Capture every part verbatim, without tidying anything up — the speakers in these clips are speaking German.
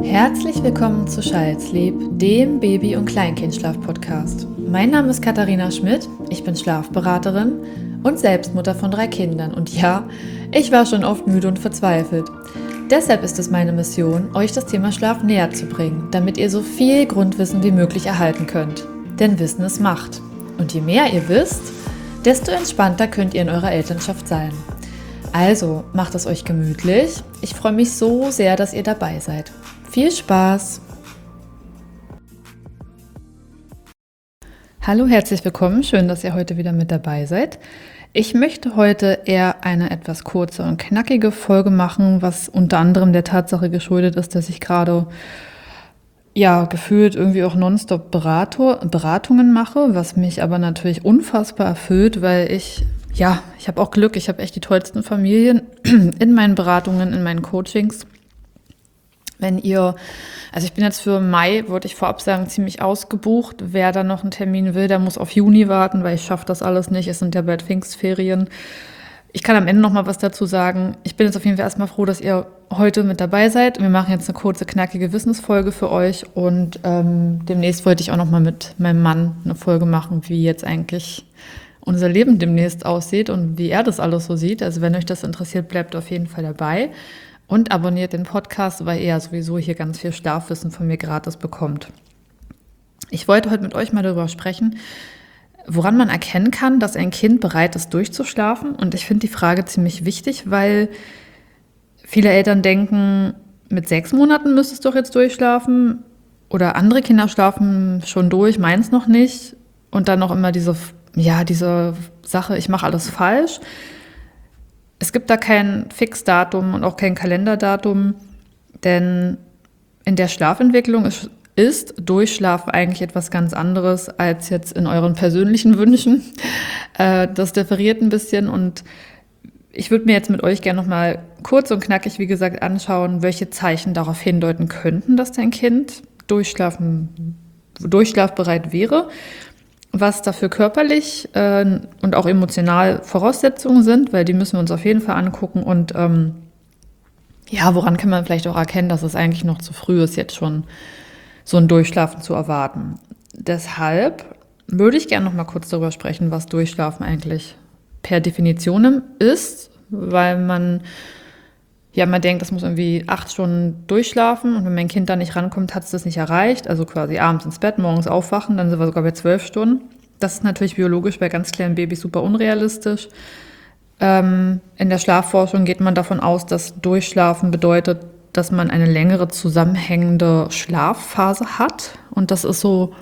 Herzlich willkommen zu Child's-Sleep, dem Baby- und Kleinkindschlaf-Podcast. Mein Name ist Katharina Schmidt, ich bin Schlafberaterin und Selbstmutter von drei Kindern. Und ja, ich war schon oft müde und verzweifelt. Deshalb ist es meine Mission, euch das Thema Schlaf näher zu bringen, damit ihr so viel Grundwissen wie möglich erhalten könnt. Denn Wissen ist Macht. Und je mehr ihr wisst, desto entspannter könnt ihr in eurer Elternschaft sein. Also macht es euch gemütlich. Ich freue mich so sehr, dass ihr dabei seid. Viel Spaß! Hallo, herzlich willkommen. Schön, dass ihr heute wieder mit dabei seid. Ich möchte heute eher eine etwas kurze und knackige Folge machen, was unter anderem der Tatsache geschuldet ist, dass ich gerade ja gefühlt irgendwie auch nonstop Berater, Beratungen mache, was mich aber natürlich unfassbar erfüllt, weil ich Ja, ich habe auch Glück, ich habe echt die tollsten Familien in meinen Beratungen, in meinen Coachings. Wenn ihr, also ich bin jetzt für Mai, würde ich vorab sagen, ziemlich ausgebucht. Wer da noch einen Termin will, der muss auf Juni warten, weil ich schaffe das alles nicht. Es sind ja bald Pfingstferien. Ich kann am Ende noch mal was dazu sagen. Ich bin jetzt auf jeden Fall erstmal froh, dass ihr heute mit dabei seid. Wir machen jetzt eine kurze, knackige Wissensfolge für euch und ähm, demnächst wollte ich auch noch mal mit meinem Mann eine Folge machen, wie jetzt eigentlich unser Leben demnächst aussieht und wie er das alles so sieht. Also wenn euch das interessiert, bleibt auf jeden Fall dabei und abonniert den Podcast, weil ihr sowieso hier ganz viel Schlafwissen von mir gratis bekommt. Ich wollte heute mit euch mal darüber sprechen, woran man erkennen kann, dass ein Kind bereit ist, durchzuschlafen. Und ich finde die Frage ziemlich wichtig, weil viele Eltern denken, mit sechs Monaten müsste es doch jetzt durchschlafen oder andere Kinder schlafen schon durch, meins noch nicht. Und dann noch immer diese Ja, diese Sache, ich mache alles falsch. Es gibt da kein Fixdatum und auch kein Kalenderdatum, denn in der Schlafentwicklung ist, ist Durchschlafen eigentlich etwas ganz anderes als jetzt in euren persönlichen Wünschen. Äh, das differiert ein bisschen und ich würde mir jetzt mit euch gerne nochmal kurz und knackig, wie gesagt, anschauen, welche Zeichen darauf hindeuten könnten, dass dein Kind durchschlafen, durchschlafbereit wäre. Was dafür körperlich äh, und auch emotional Voraussetzungen sind, weil die müssen wir uns auf jeden Fall angucken. Und ähm, ja, woran kann man vielleicht auch erkennen, dass es eigentlich noch zu früh ist, jetzt schon so ein Durchschlafen zu erwarten. Deshalb würde ich gerne noch mal kurz darüber sprechen, was Durchschlafen eigentlich per Definition ist, weil man ja, man denkt, das muss irgendwie acht Stunden durchschlafen und wenn mein Kind da nicht rankommt, hat es das nicht erreicht. Also quasi abends ins Bett, morgens aufwachen, dann sind wir sogar bei zwölf Stunden. Das ist natürlich biologisch bei ganz kleinen Babys super unrealistisch. Ähm, in der Schlafforschung geht man davon aus, dass Durchschlafen bedeutet, dass man eine längere zusammenhängende Schlafphase hat. Und das ist so,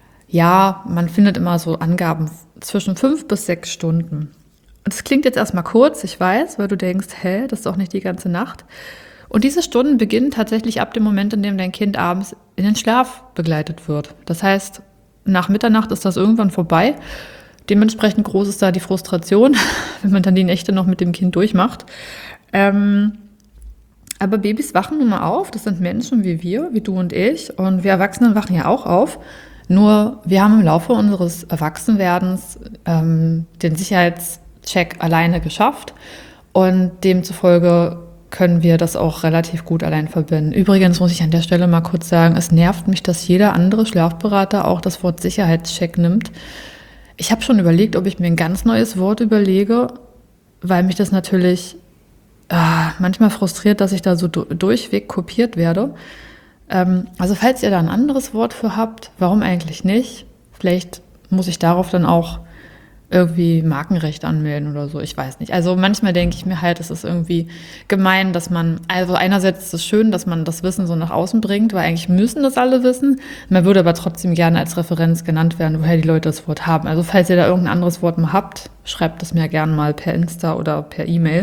ja, man findet immer so Angaben zwischen fünf bis sechs Stunden. Und das klingt jetzt erstmal kurz, ich weiß, weil du denkst, hä, das ist doch nicht die ganze Nacht. Und diese Stunden beginnen tatsächlich ab dem Moment, in dem dein Kind abends in den Schlaf begleitet wird. Das heißt, nach Mitternacht ist das irgendwann vorbei. Dementsprechend groß ist da die Frustration, wenn man dann die Nächte noch mit dem Kind durchmacht. Ähm, aber Babys wachen nun mal auf, das sind Menschen wie wir, wie du und ich. Und wir Erwachsenen wachen ja auch auf. Nur wir haben im Laufe unseres Erwachsenwerdens ähm, den Sicherheits Check alleine geschafft und demzufolge können wir das auch relativ gut allein verbinden. Übrigens muss ich an der Stelle mal kurz sagen, es nervt mich, dass jeder andere Schlafberater auch das Wort Sicherheitscheck nimmt. Ich habe schon überlegt, ob ich mir ein ganz neues Wort überlege, weil mich das natürlich ah, manchmal frustriert, dass ich da so durchweg kopiert werde. Ähm, also falls ihr da ein anderes Wort für habt, warum eigentlich nicht? Vielleicht muss ich darauf dann auch irgendwie Markenrecht anmelden oder so, ich weiß nicht. Also manchmal denke ich mir halt, es ist irgendwie gemein, dass man, also einerseits ist es schön, dass man das Wissen so nach außen bringt, weil eigentlich müssen das alle wissen. Man würde aber trotzdem gerne als Referenz genannt werden, woher die Leute das Wort haben. Also falls ihr da irgendein anderes Wort mal habt, schreibt es mir gerne mal per Insta oder per E-Mail.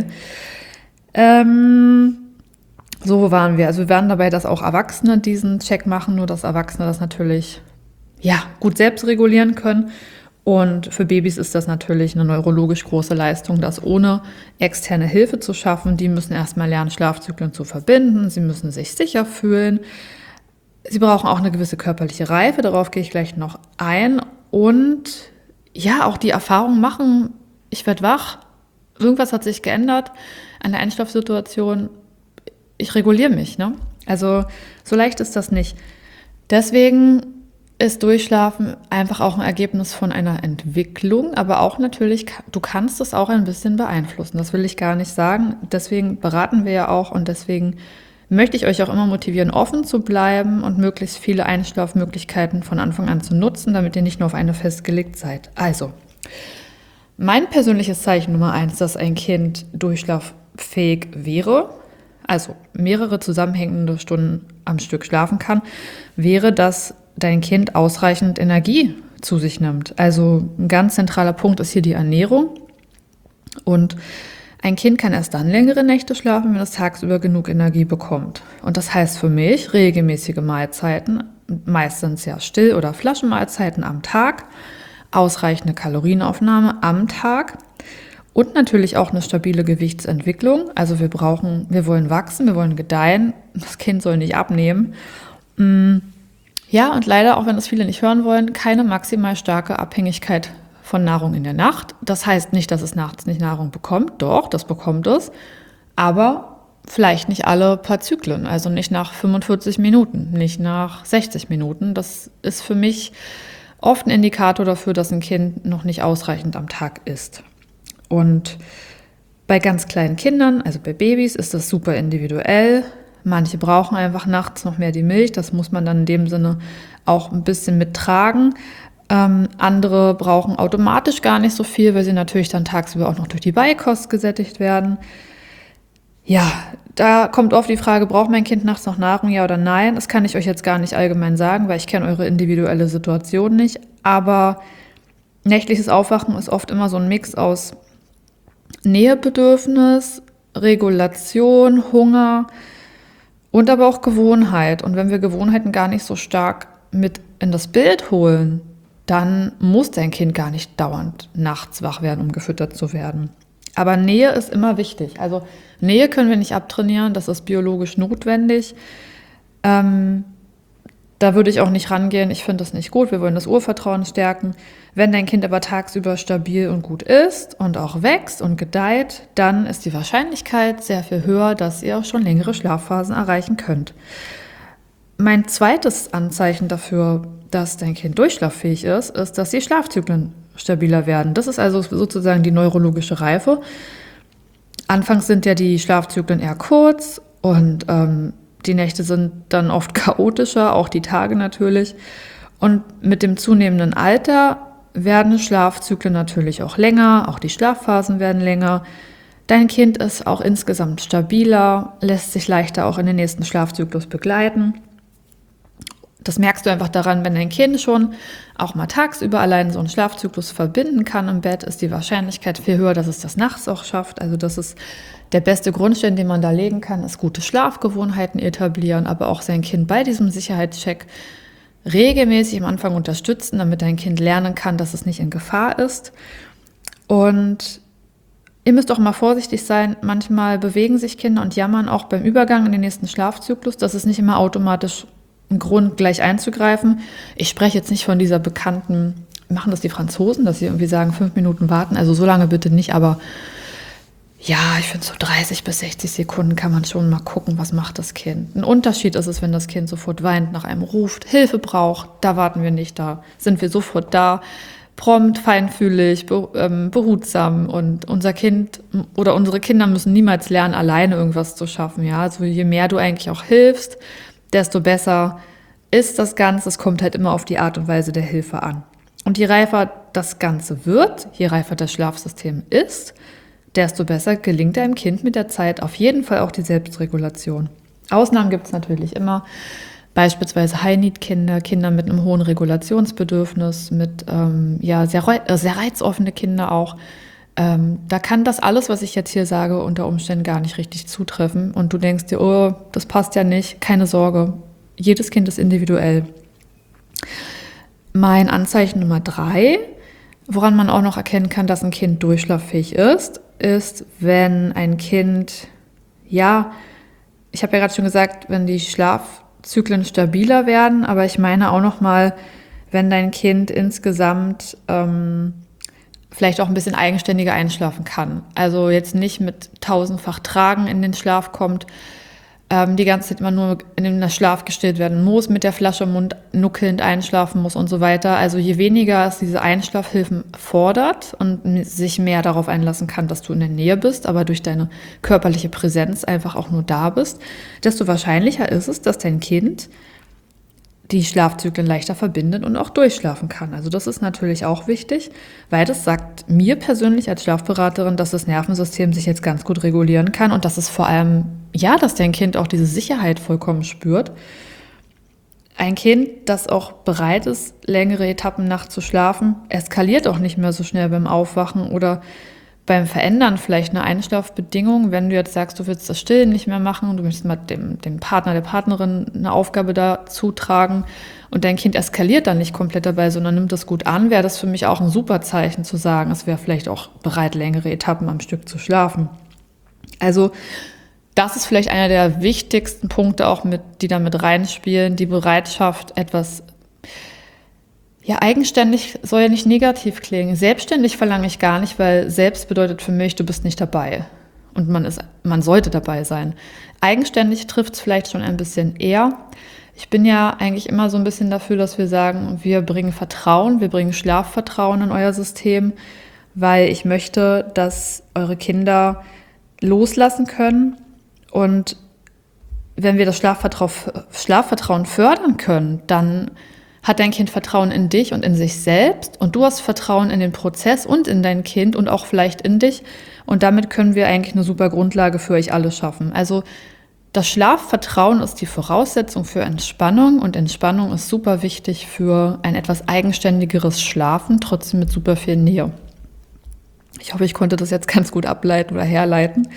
Ähm, so waren wir. Also wir waren dabei, dass auch Erwachsene diesen Check machen, nur dass Erwachsene das natürlich ja gut selbst regulieren können. Und für Babys ist das natürlich eine neurologisch große Leistung, das ohne externe Hilfe zu schaffen. Die müssen erstmal lernen, Schlafzyklen zu verbinden. Sie müssen sich sicher fühlen. Sie brauchen auch eine gewisse körperliche Reife, darauf gehe ich gleich noch ein. Und ja, auch die Erfahrung machen, ich werde wach, irgendwas hat sich geändert an der Einschlafsituation, ich reguliere mich, ne? Also so leicht ist das nicht. Deswegen ist Durchschlafen einfach auch ein Ergebnis von einer Entwicklung, aber auch natürlich, du kannst es auch ein bisschen beeinflussen. Das will ich gar nicht sagen. Deswegen beraten wir ja auch und deswegen möchte ich euch auch immer motivieren, offen zu bleiben und möglichst viele Einschlafmöglichkeiten von Anfang an zu nutzen, damit ihr nicht nur auf eine festgelegt seid. Also, mein persönliches Zeichen Nummer eins, dass ein Kind durchschlaffähig wäre, also mehrere zusammenhängende Stunden am Stück schlafen kann, wäre, dass dein Kind ausreichend Energie zu sich nimmt. Also ein ganz zentraler Punkt ist hier die Ernährung. Und ein Kind kann erst dann längere Nächte schlafen, wenn es tagsüber genug Energie bekommt. Und das heißt für mich regelmäßige Mahlzeiten, meistens ja Still- oder Flaschenmahlzeiten am Tag, ausreichende Kalorienaufnahme am Tag und natürlich auch eine stabile Gewichtsentwicklung. Also wir brauchen, wir wollen wachsen, wir wollen gedeihen, das Kind soll nicht abnehmen. Ja, und leider, auch wenn das viele nicht hören wollen, keine maximal starke Abhängigkeit von Nahrung in der Nacht. Das heißt nicht, dass es nachts nicht Nahrung bekommt. Doch, das bekommt es. Aber vielleicht nicht alle paar Zyklen. Also nicht nach fünfundvierzig Minuten, nicht nach sechzig Minuten. Das ist für mich oft ein Indikator dafür, dass ein Kind noch nicht ausreichend am Tag isst. Und bei ganz kleinen Kindern, also bei Babys, ist das super individuell. Manche brauchen einfach nachts noch mehr die Milch, das muss man dann in dem Sinne auch ein bisschen mittragen. Ähm, andere brauchen automatisch gar nicht so viel, weil sie natürlich dann tagsüber auch noch durch die Beikost gesättigt werden. Ja, da kommt oft die Frage, braucht mein Kind nachts noch Nahrung, ja oder nein? Das kann ich euch jetzt gar nicht allgemein sagen, weil ich kenne eure individuelle Situation nicht. Aber nächtliches Aufwachen ist oft immer so ein Mix aus Nähebedürfnis, Regulation, Hunger und aber auch Gewohnheit. Und wenn wir Gewohnheiten gar nicht so stark mit in das Bild holen, dann muss dein Kind gar nicht dauernd nachts wach werden, um gefüttert zu werden. Aber Nähe ist immer wichtig. Also Nähe können wir nicht abtrainieren, das ist biologisch notwendig. Ähm, da würde ich auch nicht rangehen, ich finde das nicht gut, wir wollen das Urvertrauen stärken. Wenn dein Kind aber tagsüber stabil und gut ist und auch wächst und gedeiht, dann ist die Wahrscheinlichkeit sehr viel höher, dass ihr auch schon längere Schlafphasen erreichen könnt. Mein zweites Anzeichen dafür, dass dein Kind durchschlaffähig ist, ist, dass die Schlafzyklen stabiler werden. Das ist also sozusagen die neurologische Reife. Anfangs sind ja die Schlafzyklen eher kurz und ähm, die Nächte sind dann oft chaotischer, auch die Tage natürlich. Und mit dem zunehmenden Alter werden Schlafzyklen natürlich auch länger, auch die Schlafphasen werden länger. Dein Kind ist auch insgesamt stabiler, lässt sich leichter auch in den nächsten Schlafzyklus begleiten. Das merkst du einfach daran, wenn dein Kind schon auch mal tagsüber allein so einen Schlafzyklus verbinden kann im Bett, ist die Wahrscheinlichkeit viel höher, dass es das nachts auch schafft. Also das ist der beste Grundstein, den man da legen kann, ist gute Schlafgewohnheiten etablieren, aber auch sein Kind bei diesem Sicherheitscheck regelmäßig am Anfang unterstützen, damit dein Kind lernen kann, dass es nicht in Gefahr ist. Und ihr müsst auch mal vorsichtig sein, manchmal bewegen sich Kinder und jammern auch beim Übergang in den nächsten Schlafzyklus. Das ist nicht immer automatisch ein Grund, gleich einzugreifen. Ich spreche jetzt nicht von dieser bekannten, machen das die Franzosen, dass sie irgendwie sagen, fünf Minuten warten, also so lange bitte nicht, aber ja, ich finde so dreißig bis sechzig Sekunden kann man schon mal gucken, was macht das Kind. Ein Unterschied ist es, wenn das Kind sofort weint, nach einem ruft, Hilfe braucht, da warten wir nicht, da sind wir sofort da, prompt, feinfühlig, behutsam und unser Kind oder unsere Kinder müssen niemals lernen, alleine irgendwas zu schaffen. Ja, also je mehr du eigentlich auch hilfst, desto besser ist das Ganze. Es kommt halt immer auf die Art und Weise der Hilfe an. Und je reifer das Ganze wird, je reifer das Schlafsystem ist, desto besser gelingt deinem Kind mit der Zeit auf jeden Fall auch die Selbstregulation. Ausnahmen gibt es natürlich immer, beispielsweise High-Need-Kinder, Kinder mit einem hohen Regulationsbedürfnis, mit ähm, ja, sehr, äh, sehr reizoffene Kinder auch. Ähm, da kann das alles, was ich jetzt hier sage, unter Umständen gar nicht richtig zutreffen. Und du denkst dir, oh, das passt ja nicht, keine Sorge. Jedes Kind ist individuell. Mein Anzeichen Nummer drei, woran man auch noch erkennen kann, dass ein Kind durchschlaffähig ist, ist, wenn ein Kind, ja, ich habe ja gerade schon gesagt, wenn die Schlafzyklen stabiler werden, aber ich meine auch noch mal, wenn dein Kind insgesamt ähm, vielleicht auch ein bisschen eigenständiger einschlafen kann. Also jetzt nicht mit tausendfach Tragen in den Schlaf kommt, ähm, die ganze Zeit immer nur in den Schlaf gestillt werden muss, mit der Flasche im Mund nuckelnd einschlafen muss und so weiter. Also je weniger es diese Einschlafhilfen fordert und sich mehr darauf einlassen kann, dass du in der Nähe bist, aber durch deine körperliche Präsenz einfach auch nur da bist, desto wahrscheinlicher ist es, dass dein Kind die Schlafzyklen leichter verbindet und auch durchschlafen kann. Also das ist natürlich auch wichtig, weil das sagt mir persönlich als Schlafberaterin, dass das Nervensystem sich jetzt ganz gut regulieren kann und dass es vor allem, ja, dass dein Kind auch diese Sicherheit vollkommen spürt. Ein Kind, das auch bereit ist, längere Etappen nachts zu schlafen, eskaliert auch nicht mehr so schnell beim Aufwachen oder beim Verändern vielleicht eine Einschlafbedingung, wenn du jetzt sagst, du willst das Stillen nicht mehr machen, du möchtest mal dem, dem Partner, der Partnerin eine Aufgabe da zutragen und dein Kind eskaliert dann nicht komplett dabei, sondern nimmt das gut an, wäre das für mich auch ein super Zeichen zu sagen, es wäre vielleicht auch bereit, längere Etappen am Stück zu schlafen. Also das ist vielleicht einer der wichtigsten Punkte auch, mit, die da mit reinspielen, die Bereitschaft, etwas. Ja, eigenständig soll ja nicht negativ klingen. Selbstständig verlange ich gar nicht, weil selbst bedeutet für mich, du bist nicht dabei. Und man ist, man sollte dabei sein. Eigenständig trifft es vielleicht schon ein bisschen eher. Ich bin ja eigentlich immer so ein bisschen dafür, dass wir sagen, wir bringen Vertrauen, wir bringen Schlafvertrauen in euer System, weil ich möchte, dass eure Kinder loslassen können. Und wenn wir das Schlafvertrauen, Schlafvertrauen fördern können, dann hat dein Kind Vertrauen in dich und in sich selbst und du hast Vertrauen in den Prozess und in dein Kind und auch vielleicht in dich und damit können wir eigentlich eine super Grundlage für euch alle schaffen. Also das Schlafvertrauen ist die Voraussetzung für Entspannung und Entspannung ist super wichtig für ein etwas eigenständigeres Schlafen, trotzdem mit super viel Nähe. Ich hoffe, ich konnte das jetzt ganz gut ableiten oder herleiten.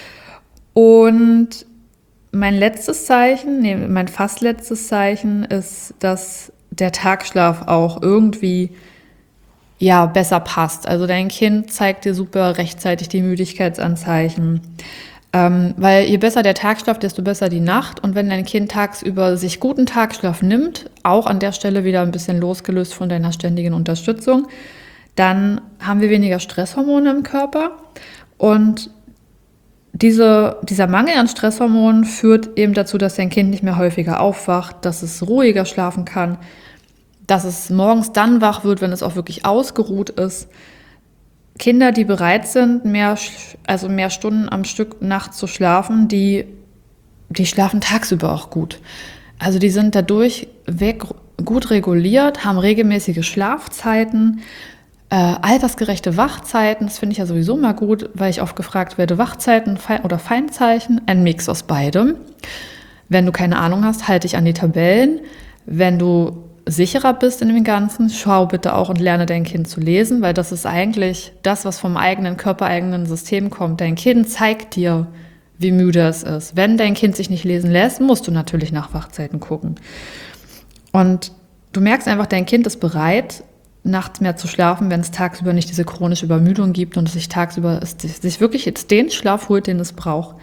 Und mein letztes Zeichen, nee, mein fast letztes Zeichen ist, dass der Tagschlaf auch irgendwie ja besser passt. Also dein Kind zeigt dir super rechtzeitig die Müdigkeitsanzeichen, ähm, weil je besser der Tagschlaf, desto besser die Nacht. Und wenn dein Kind tagsüber sich guten Tagschlaf nimmt, auch an der Stelle wieder ein bisschen losgelöst von deiner ständigen Unterstützung, dann haben wir weniger Stresshormone im Körper und Diese, dieser Mangel an Stresshormonen führt eben dazu, dass dein Kind nicht mehr häufiger aufwacht, dass es ruhiger schlafen kann, dass es morgens dann wach wird, wenn es auch wirklich ausgeruht ist. Kinder, die bereit sind, mehr, also mehr Stunden am Stück nachts zu schlafen, die, die schlafen tagsüber auch gut. Also die sind dadurch weg, gut reguliert, haben regelmäßige Schlafzeiten, Äh, altersgerechte Wachzeiten, das finde ich ja sowieso mal gut, weil ich oft gefragt werde, Wachzeiten oder Feinzeichen, ein Mix aus beidem. Wenn du keine Ahnung hast, halte dich an die Tabellen. Wenn du sicherer bist in dem Ganzen, schau bitte auch und lerne dein Kind zu lesen, weil das ist eigentlich das, was vom eigenen körpereigenen System kommt. Dein Kind zeigt dir, wie müde es ist. Wenn dein Kind sich nicht lesen lässt, musst du natürlich nach Wachzeiten gucken. Und du merkst einfach, dein Kind ist bereit, nachts mehr zu schlafen, wenn es tagsüber nicht diese chronische Übermüdung gibt und es sich tagsüber es sich wirklich jetzt den Schlaf holt, den es braucht.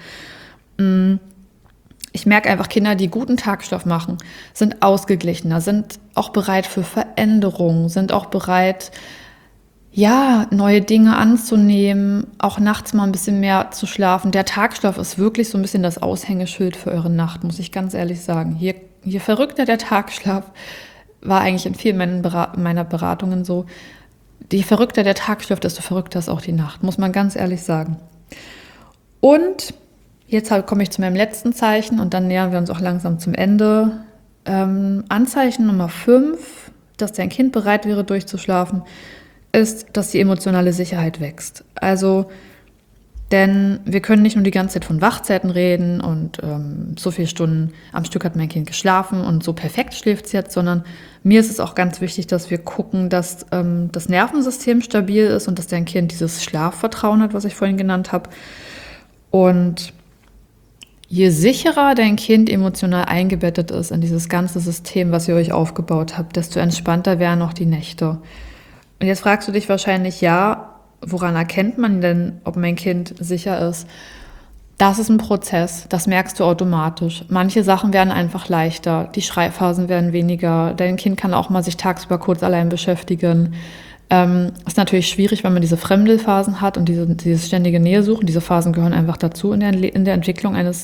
Ich merke einfach, Kinder, die guten Tagschlaf machen, sind ausgeglichener, sind auch bereit für Veränderungen, sind auch bereit, ja, neue Dinge anzunehmen, auch nachts mal ein bisschen mehr zu schlafen. Der Tagschlaf ist wirklich so ein bisschen das Aushängeschild für eure Nacht, muss ich ganz ehrlich sagen. Je, je verrückter der Tagschlaf, war eigentlich in vielen meiner Beratungen so, je verrückter der Tagschlaf, desto verrückter ist auch die Nacht, muss man ganz ehrlich sagen. Und jetzt komme ich zu meinem letzten Zeichen und dann nähern wir uns auch langsam zum Ende. Ähm, Anzeichen Nummer fünf, dass dein Kind bereit wäre, durchzuschlafen, ist, dass die emotionale Sicherheit wächst. Also, denn wir können nicht nur die ganze Zeit von Wachzeiten reden und ähm, so viele Stunden am Stück hat mein Kind geschlafen und so perfekt schläft es jetzt, sondern mir ist es auch ganz wichtig, dass wir gucken, dass ähm, das Nervensystem stabil ist und dass dein Kind dieses Schlafvertrauen hat, was ich vorhin genannt habe. Und je sicherer dein Kind emotional eingebettet ist in dieses ganze System, was ihr euch aufgebaut habt, desto entspannter werden auch die Nächte. Und jetzt fragst du dich wahrscheinlich, ja, woran erkennt man denn, ob mein Kind sicher ist? Das ist ein Prozess, das merkst du automatisch. Manche Sachen werden einfach leichter, die Schreiphasen werden weniger, dein Kind kann auch mal sich tagsüber kurz allein beschäftigen. Ähm, ist natürlich schwierig, wenn man diese Fremdelphasen hat und diese, dieses ständige Nähe suchen. Diese Phasen gehören einfach dazu in der, in der Entwicklung eines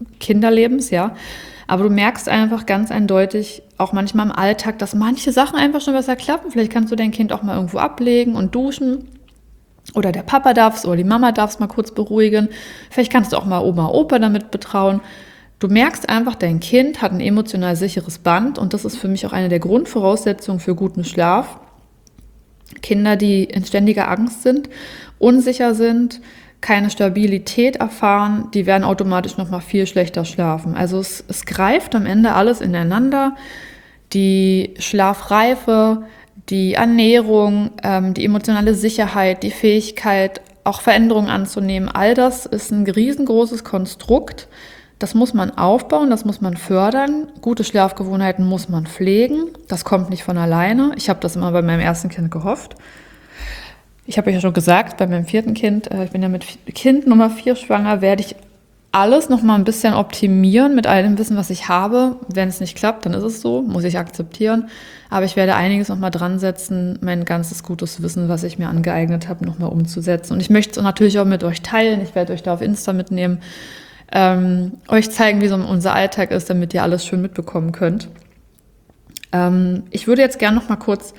Kinderlebens, ja. Aber du merkst einfach ganz eindeutig, auch manchmal im Alltag, dass manche Sachen einfach schon besser klappen. Vielleicht kannst du dein Kind auch mal irgendwo ablegen und duschen. Oder der Papa darf es oder die Mama darf es mal kurz beruhigen. Vielleicht kannst du auch mal Oma, Opa damit betrauen. Du merkst einfach, dein Kind hat ein emotional sicheres Band und das ist für mich auch eine der Grundvoraussetzungen für guten Schlaf. Kinder, die in ständiger Angst sind, unsicher sind, keine Stabilität erfahren, die werden automatisch noch mal viel schlechter schlafen. Also es, es greift am Ende alles ineinander. Die Schlafreife, die Ernährung, ähm, die emotionale Sicherheit, die Fähigkeit, auch Veränderungen anzunehmen, all das ist ein riesengroßes Konstrukt. Das muss man aufbauen, das muss man fördern. Gute Schlafgewohnheiten muss man pflegen. Das kommt nicht von alleine. Ich habe das immer bei meinem ersten Kind gehofft. Ich habe euch ja schon gesagt, bei meinem vierten Kind, ich bin ja mit Kind Nummer vier schwanger, werde ich alles noch mal ein bisschen optimieren mit all dem Wissen, was ich habe. Wenn es nicht klappt, dann ist es so, muss ich akzeptieren. Aber ich werde einiges noch mal dran setzen, mein ganzes gutes Wissen, was ich mir angeeignet habe, noch mal umzusetzen. Und ich möchte es natürlich auch mit euch teilen. Ich werde euch da auf Insta mitnehmen, ähm, euch zeigen, wie so unser Alltag ist, damit ihr alles schön mitbekommen könnt. Ähm, ich würde jetzt gerne noch mal kurz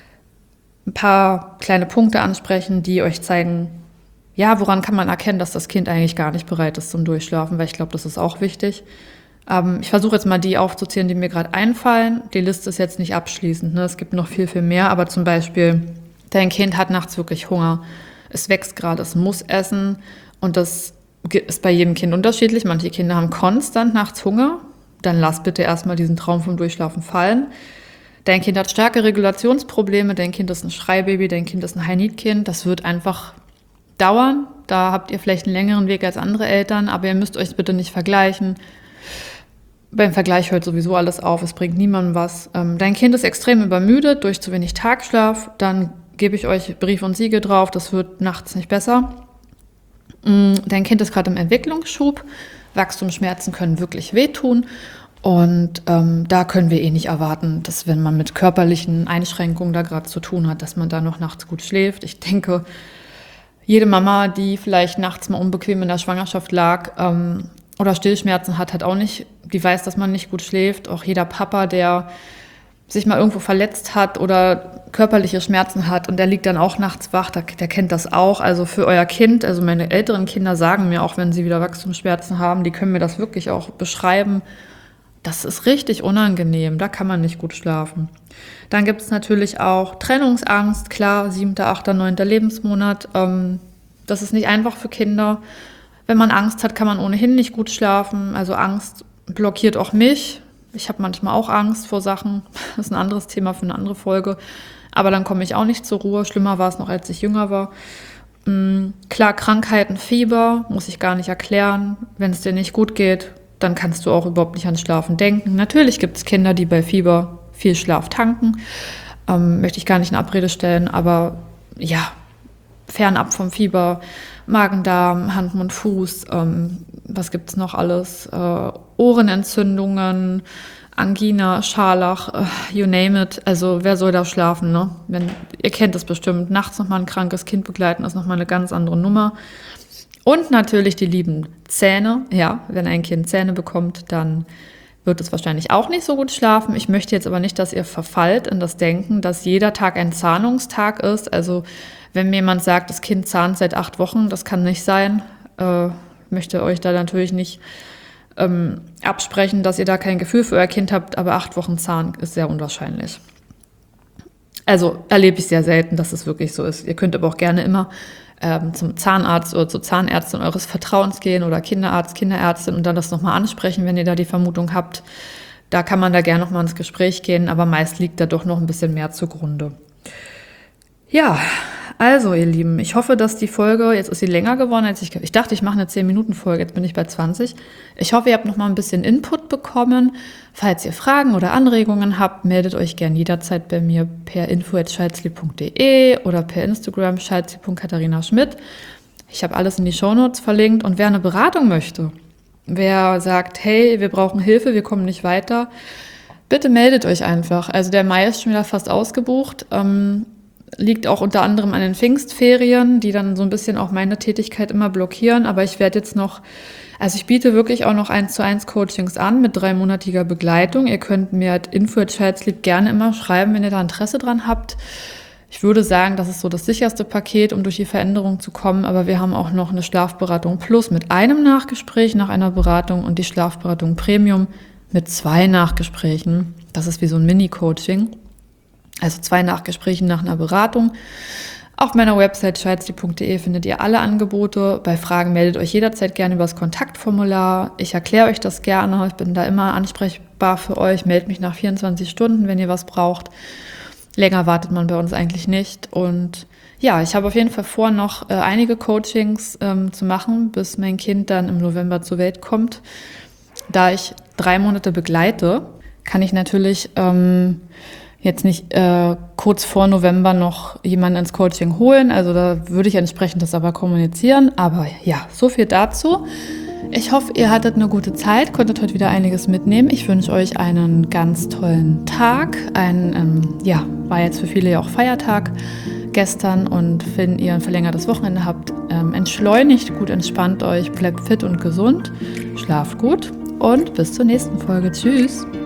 ein paar kleine Punkte ansprechen, die euch zeigen, ja, woran kann man erkennen, dass das Kind eigentlich gar nicht bereit ist zum Durchschlafen, weil ich glaube, das ist auch wichtig. Ähm, ich versuche jetzt mal die aufzuzählen, die mir gerade einfallen. Die Liste ist jetzt nicht abschließend, ne? Es gibt noch viel, viel mehr, aber zum Beispiel, dein Kind hat nachts wirklich Hunger. Es wächst gerade, es muss essen und das ist bei jedem Kind unterschiedlich. Manche Kinder haben konstant nachts Hunger. Dann lass bitte erstmal diesen Traum vom Durchschlafen fallen. Dein Kind hat starke Regulationsprobleme, dein Kind ist ein Schreibaby, dein Kind ist ein High-Need-Kind. Das wird einfach dauern. Da habt ihr vielleicht einen längeren Weg als andere Eltern, aber ihr müsst euch bitte nicht vergleichen. Beim Vergleich hört sowieso alles auf, es bringt niemandem was. Ähm, dein Kind ist extrem übermüdet durch zu wenig Tagschlaf, dann gebe ich euch Brief und Siegel drauf, das wird nachts nicht besser. Ähm, dein Kind ist gerade im Entwicklungsschub, Wachstumsschmerzen können wirklich wehtun. Und ähm, da können wir eh nicht erwarten, dass wenn man mit körperlichen Einschränkungen da gerade zu tun hat, dass man da noch nachts gut schläft. Ich denke, jede Mama, die vielleicht nachts mal unbequem in der Schwangerschaft lag ähm, oder Stillschmerzen hat, hat auch nicht, die weiß, dass man nicht gut schläft. Auch jeder Papa, der sich mal irgendwo verletzt hat oder körperliche Schmerzen hat und der liegt dann auch nachts wach, der, der kennt das auch. Also für euer Kind, also meine älteren Kinder sagen mir auch, wenn sie wieder Wachstumsschmerzen haben, die können mir das wirklich auch beschreiben. Das ist richtig unangenehm, da kann man nicht gut schlafen. Dann gibt es natürlich auch Trennungsangst, klar, siebter, achter, neunter Lebensmonat. Ähm, das ist nicht einfach für Kinder. Wenn man Angst hat, kann man ohnehin nicht gut schlafen. Also Angst blockiert auch mich. Ich habe manchmal auch Angst vor Sachen. Das ist ein anderes Thema für eine andere Folge. Aber dann komme ich auch nicht zur Ruhe. Schlimmer war es noch, als ich jünger war. Ähm, klar, Krankheiten, Fieber, muss ich gar nicht erklären. Wenn es dir nicht gut geht, dann kannst du auch überhaupt nicht ans Schlafen denken. Natürlich gibt es Kinder, die bei Fieber viel Schlaf tanken. Ähm, möchte ich gar nicht in Abrede stellen, aber ja, fernab vom Fieber, Magen-Darm, Hand, Mund, Fuß, ähm, was gibt's noch alles? Äh, Ohrenentzündungen, Angina, Scharlach, äh, you name it. Also wer soll da schlafen, ne? Wenn, ihr kennt es bestimmt, nachts nochmal ein krankes Kind begleiten, ist nochmal eine ganz andere Nummer. Und natürlich die lieben Zähne. Ja, wenn ein Kind Zähne bekommt, dann wird es wahrscheinlich auch nicht so gut schlafen. Ich möchte jetzt aber nicht, dass ihr verfallt in das Denken, dass jeder Tag ein Zahnungstag ist. Also wenn mir jemand sagt, das Kind zahnt seit acht Wochen, das kann nicht sein. Äh, möchte euch da natürlich nicht ähm, absprechen, dass ihr da kein Gefühl für euer Kind habt, aber acht Wochen Zahn ist sehr unwahrscheinlich. Also erlebe ich sehr selten, dass es wirklich so ist. Ihr könnt aber auch gerne immer ähm, zum Zahnarzt oder zur Zahnärztin eures Vertrauens gehen oder Kinderarzt, Kinderärztin und dann das nochmal ansprechen, wenn ihr da die Vermutung habt. Da kann man da gerne nochmal ins Gespräch gehen, aber meist liegt da doch noch ein bisschen mehr zugrunde. Ja, also ihr Lieben, ich hoffe, dass die Folge, jetzt ist sie länger geworden, als ich, ich dachte, ich mache eine zehn Minuten Folge, jetzt bin ich bei zwanzig. Ich hoffe, ihr habt noch mal ein bisschen Input bekommen. Falls ihr Fragen oder Anregungen habt, meldet euch gerne jederzeit bei mir per info at schalzli punkt de oder per Instagram schalzli punkt katharina schmidt. Ich habe alles in die Shownotes verlinkt und wer eine Beratung möchte, wer sagt, hey, wir brauchen Hilfe, wir kommen nicht weiter, bitte meldet euch einfach. Also der Mai ist schon wieder fast ausgebucht. Ähm, Liegt auch unter anderem an den Pfingstferien, die dann so ein bisschen auch meine Tätigkeit immer blockieren. Aber ich werde jetzt noch Also ich biete wirklich auch noch eins zu eins Coachings an mit dreimonatiger Begleitung. Ihr könnt mir at info at child sleep gerne immer schreiben, wenn ihr da Interesse dran habt. Ich würde sagen, das ist so das sicherste Paket, um durch die Veränderung zu kommen. Aber wir haben auch noch eine Schlafberatung Plus mit einem Nachgespräch nach einer Beratung und die Schlafberatung Premium mit zwei Nachgesprächen. Das ist wie so ein Mini-Coaching. Also zwei Nachgespräche nach einer Beratung. Auf meiner Website child sleep punkt de findet ihr alle Angebote. Bei Fragen meldet euch jederzeit gerne über das Kontaktformular. Ich erkläre euch das gerne. Ich bin da immer ansprechbar für euch. Meldet mich nach vierundzwanzig Stunden, wenn ihr was braucht. Länger wartet man bei uns eigentlich nicht. Und ja, ich habe auf jeden Fall vor, noch äh, einige Coachings ähm, zu machen, bis mein Kind dann im November zur Welt kommt. Da ich drei Monate begleite, kann ich natürlich ähm, jetzt nicht äh, kurz vor November noch jemanden ins Coaching holen. Also da würde ich entsprechend das aber kommunizieren. Aber ja, so viel dazu. Ich hoffe, ihr hattet eine gute Zeit, konntet heute wieder einiges mitnehmen. Ich wünsche euch einen ganz tollen Tag. Ein, ähm, ja, war jetzt für viele ja auch Feiertag gestern. Und wenn ihr ein verlängertes Wochenende habt, ähm, entschleunigt gut, entspannt euch, bleibt fit und gesund, schlaft gut und bis zur nächsten Folge. Tschüss!